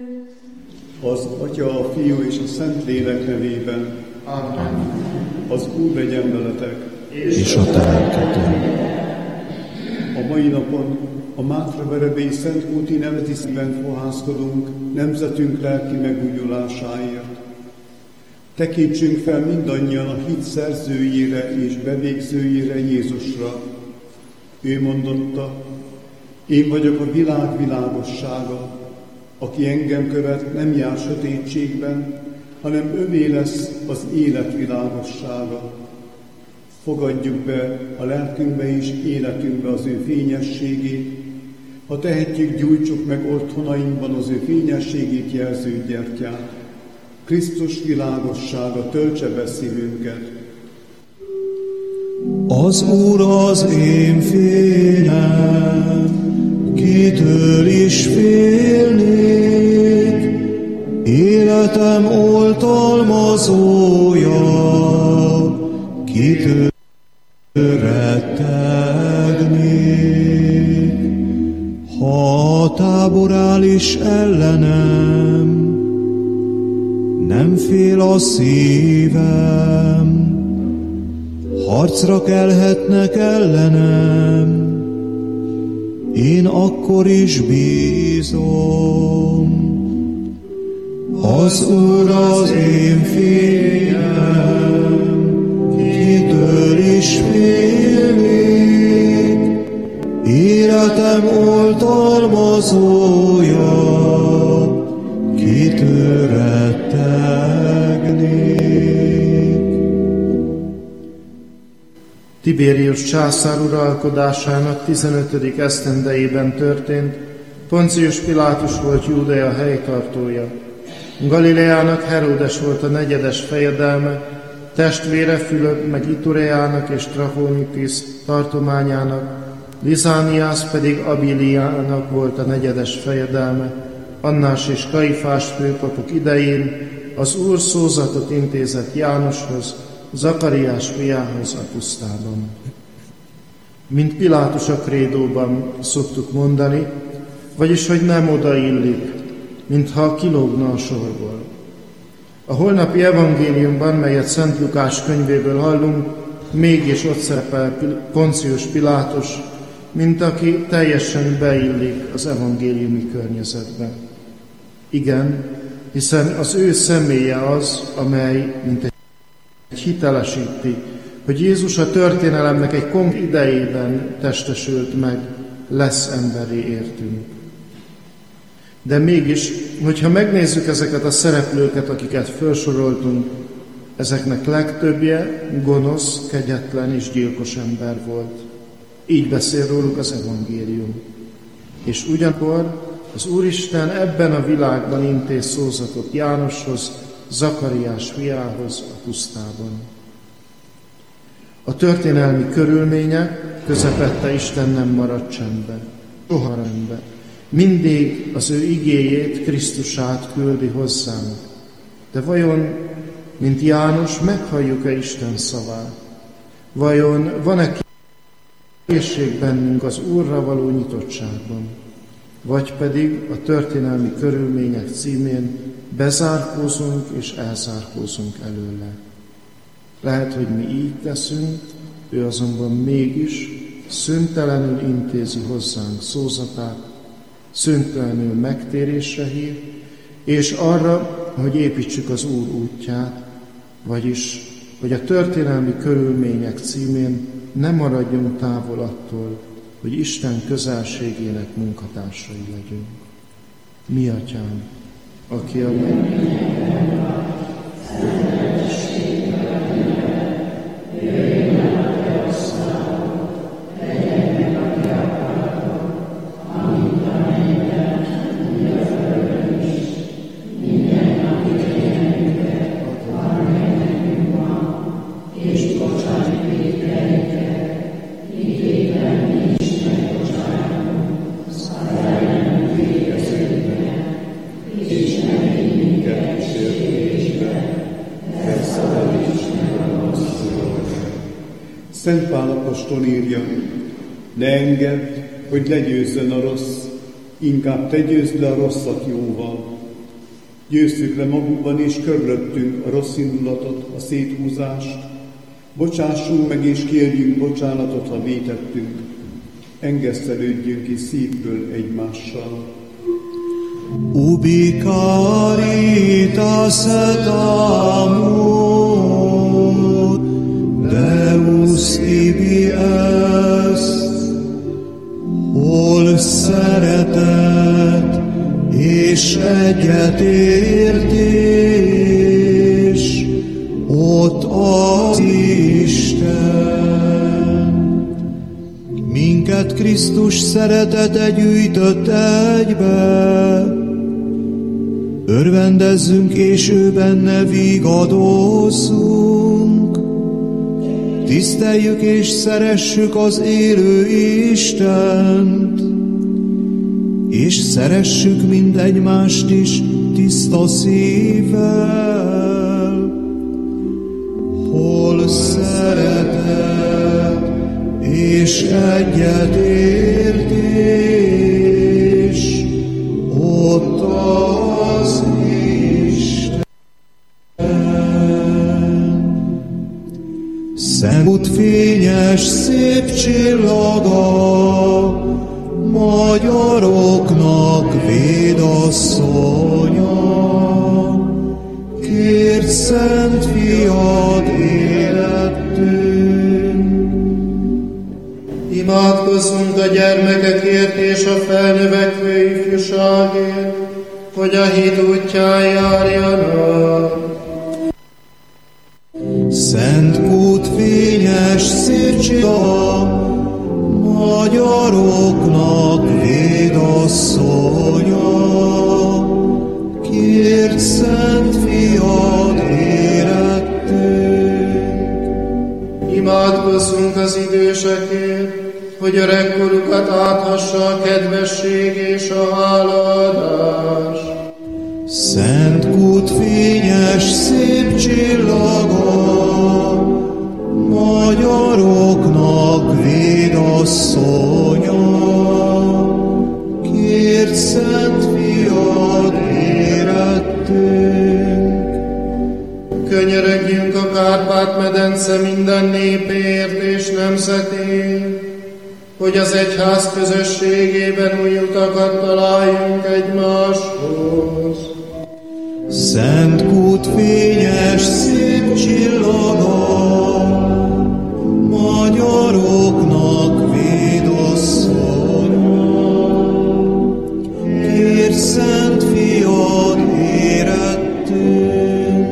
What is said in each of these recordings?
Az Atya, a Fiú és a Szentlélek nevében. Amen. Az Úr legyen veletek. És a te lelkedben. A mai napon a Mátra Verebélyi Szent Kúti nevetisben fohászkodunk nemzetünk lelki megújulásáért. Tekítsünk fel mindannyian a hit szerzőjére és bevégzőjére, Jézusra. Ő mondotta: én vagyok a világ világossága. Aki engem követ, nem jár sötétségben, hanem övé lesz az élet világossága. Fogadjuk be a lelkünkbe és életünkbe az ő fényességét. Ha tehetjük, gyújtsuk meg otthonainkban az ő fényességét jelző gyertyát. Krisztus világossága töltse be szívünket. Az Úr az én fényem, kitől is félnék, életem oltalmazója, kitől rettegnék. Ha a tábor áll is ellenem, nem fél a szívem, harcra kelhetnek ellenem, én akkor is bízom. Az Úr az én fényem, kitől is félnék, életem oltalmazója, kitől rettegnék. Tibérius császár uralkodásának 15. esztendejében történt. Poncius Pilátus volt Júdea helytartója. Galileának Heródes volt a negyedes fejedelme, testvére Fülöp meg Itureának és Trachonitis tartományának, Lizániász pedig Abiliának volt a negyedes fejedelme. Annás és Kaifás főpapok idején az Úr szózatot intézett Jánoshoz, Zakariás fiához a pusztában. Mint Pilátus a krédóban szoktuk mondani, vagyis hogy nem odaillik, mintha kilógna a sorból. A holnapi evangéliumban, melyet Szent Lukás könyvéből hallunk, mégis ott szerepel Poncius Pilátus, mint aki teljesen beillik az evangéliumi környezetbe. Igen, hiszen az ő személye az, amely mint egy hitelesíti, hogy Jézus a történelemnek egy konkrét idejében testesült meg, lesz emberi értünk. De mégis, hogyha megnézzük ezeket a szereplőket, akiket felsoroltunk, ezeknek legtöbbje gonosz, kegyetlen és gyilkos ember volt. Így beszél róluk az evangélium. És ugyanakkor az Úristen ebben a világban intéz szózatot Jánoshoz, Zakariás fiához a pusztában. A történelmi körülmények közepette Isten nem maradt csendben, soha rendben. Mindig az ő igéjét, Krisztusát küldi hozzánk. De vajon, mint János, meghalljuk-e Isten szavát? Vajon van-e készség bennünk az Úrra való nyitottságban? Vagy pedig a történelmi körülmények címén bezárkózunk és elzárkózunk előle. Lehet, hogy mi így teszünk, ő azonban mégis szüntelenül intézi hozzánk szózatát, szüntelenül megtérésre hív, és arra, hogy építsük az Úr útját, vagyis, hogy a történelmi körülmények címén ne maradjunk távol attól, hogy Isten közelségének munkatársai legyünk. Mi Atyám, aki a Szent Pál apostol írja: ne engedd, hogy legyőzzön a rossz, inkább te győzd le a rosszat jóval. Győzzük le magunkban és körülöttünk a rossz indulatot, a széthúzást. Bocsássunk meg és kérjünk bocsánatot, ha vétettünk. Engesztelődjünk ki szívből egymással. Ubi caritas et amor, Deus ibi est, hol szeretet és egyetértés, ott az Isten. Minket Krisztus szeretete gyűjtött egybe, örvendezzünk és ő benne vigadozzunk. Tiszteljük és szeressük az élő Istent, és szeressük mindegymást is tiszta szívvel. Hol szeretet és egyetértés, ott az Isten. Szent út fényes szép csillaga, magyaroknak védasszonya, kérd szent fiad életünk. Imádkozzunk a gyermekekért és a felnövekvő ifjúságért, hogy a hit útján járjanak. Szent út fényes szép csillaga, magyaroknak védasszonya, kérd szent fiad érettünk. Imádkozzunk az idősekért, hogy öregkorukat áthassa a kedvesség és a hálaadás. Szent út fényes szép csillaga, magyaroknak védasszonya, kérd szent fiad érettünk. Könyörögjünk a Kárpát-medence minden népért és nemzetért, hogy az egyház közösségében új utakat találjunk egymáshoz. Szent út fényes szép csillaga, magyaroknak védasszonya, kérd szent fiad érettünk.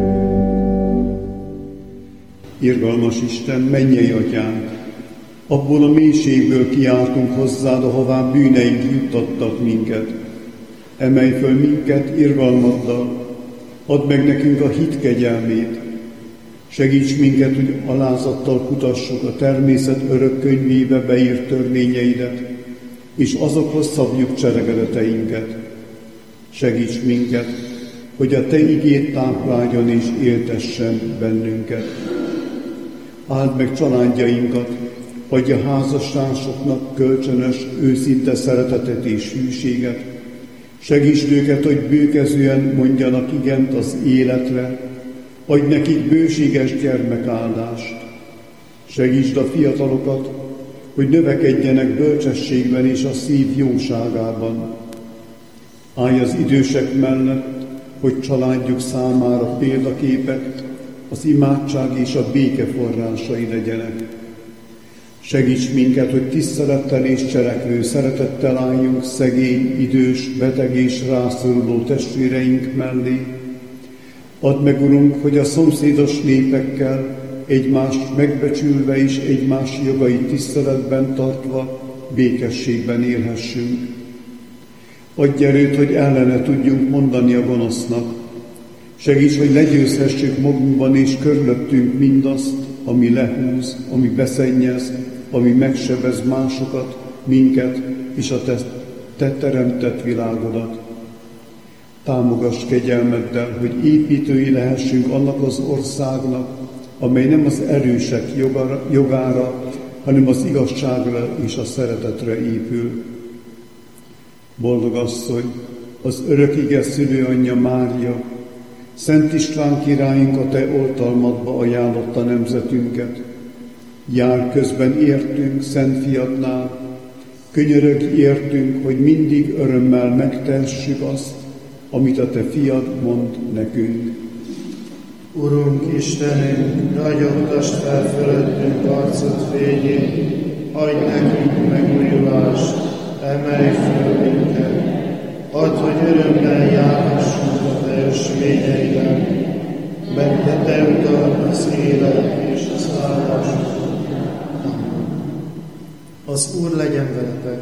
Irgalmas Isten, mennyei atyánk, abból a mélységből kiáltunk hozzád, ahová bűneink juttattak minket. Emelj föl minket irgalmaddal, add meg nekünk a hit kegyelmét. Segíts minket, hogy alázattal kutassuk a természet örök könyvébe beírt törvényeidet, és azokhoz szabjuk cselekedeteinket. Segíts minket, hogy a Te igéd tápláljon és éltessen bennünket. Áld meg családjainkat, adj a házastársoknak kölcsönös, őszinte szeretetet és hűséget. Segítsd őket, hogy bőkezően mondjanak igent az életre, adj nekik bőséges gyermekáldást. Segítsd a fiatalokat, hogy növekedjenek bölcsességben és a szív jóságában. Állj az idősek mellett, hogy családjuk számára példaképek, az imádság és a béke forrásai legyenek. Segíts minket, hogy tisztelettel és cselekvő szeretettel álljunk szegény, idős, beteg és rászoruló testvéreink mellé. Add meg, Urunk, hogy a szomszédos népekkel egymást megbecsülve és egymás jogait tiszteletben tartva békességben élhessünk. Adj erőt, hogy ellene tudjunk mondani a gonosznak. Segíts, hogy legyőzhessük magunkban és körülöttünk mindazt, ami lehúz, ami beszennyez, ami megsebez másokat, minket és a Te teremtett világodat. Támogass kegyelmeddel, hogy építői lehessünk annak az országnak, amely nem az erősek jogára, hanem az igazságra és a szeretetre épül. Boldog asszony, az örök ige szülőanyja Mária, Szent István királyunk, a te oltalmadba ajánlotta nemzetünket. Jár közben értünk Szent Fiadnál, könyörögj értünk, hogy mindig örömmel megtehessük azt, amit a te fiad mond nekünk. Urunk Istenünk, ragyogtasd fel fölöttünk arcod fényét, adj nekünk megújulást, emelj föl minket. Add, hogy örömmel járhassunk a te ösvényeiben, mert te utal az élet és az áldás. Az Úr legyen veletek!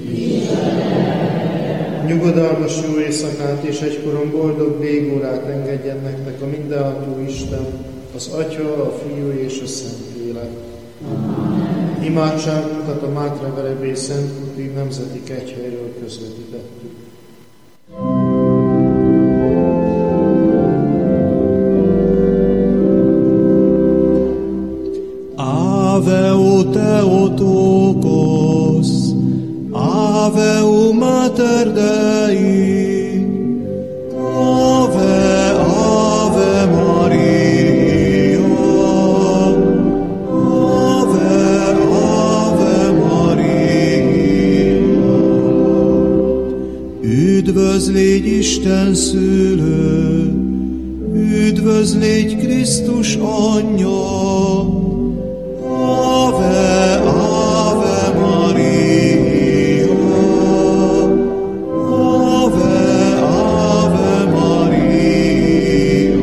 Nyugodalmas jó éjszakát és egykoron boldog végórát engedjen nektek a mindenható Isten, az Atya, a Fiú és a Szentlélek. Imádságunkat a Mátra Verebély Szentkúti Nemzeti Kegyhelyről közvetítettük. Ave o Theotokos, Ave o Mater Dei, Ave, Ave Maria, Ave, Ave Maria. Üdvözlégy Isten szülő, üdvözlégy Krisztus anyja, Ave, Ave Maria, Ave, Ave Maria.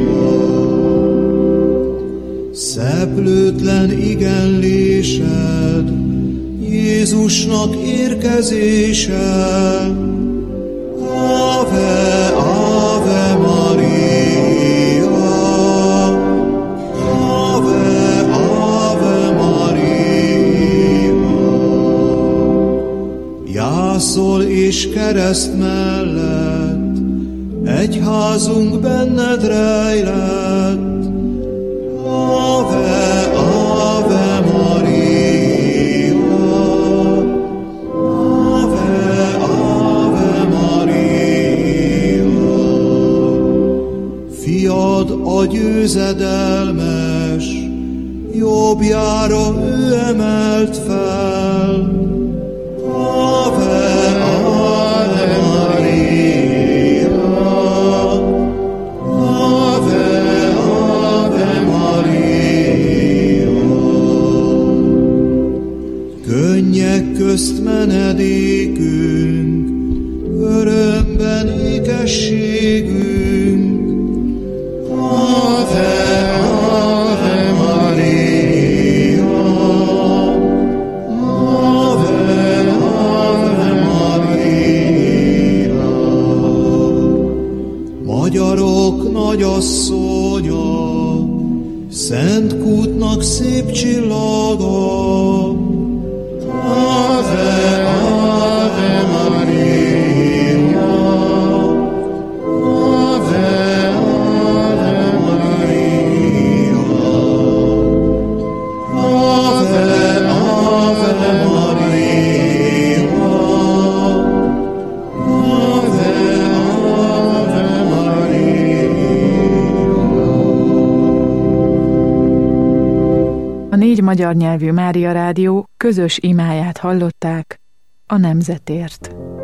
Szeplőtlen igenlésed, Jézusnak érkezése, Ave, Ave Maria, Ave, Ave Maria. Jászol és kereszt mellett, egyházunk benned rejlett, Ave, Ave Maria, Ave, Ave Maria. Fiad a győzedelmes, jobbjára ő emelt fel, Ave, Ave Maria, Ave, Ave Maria. Könnyek közt menedékünk, örömben ékességünk, Ave, Ave Maria, Ave, Ave Maria. Magyarok nagyasszonya, Szent Kútnak szép csillaga, Ave, Ave Maria, Ave, Ave Maria, Ave, Ave Maria, Ave, Ave Maria. A 4 magyar nyelvű Mária Rádió közös imáját hallották a nemzetért.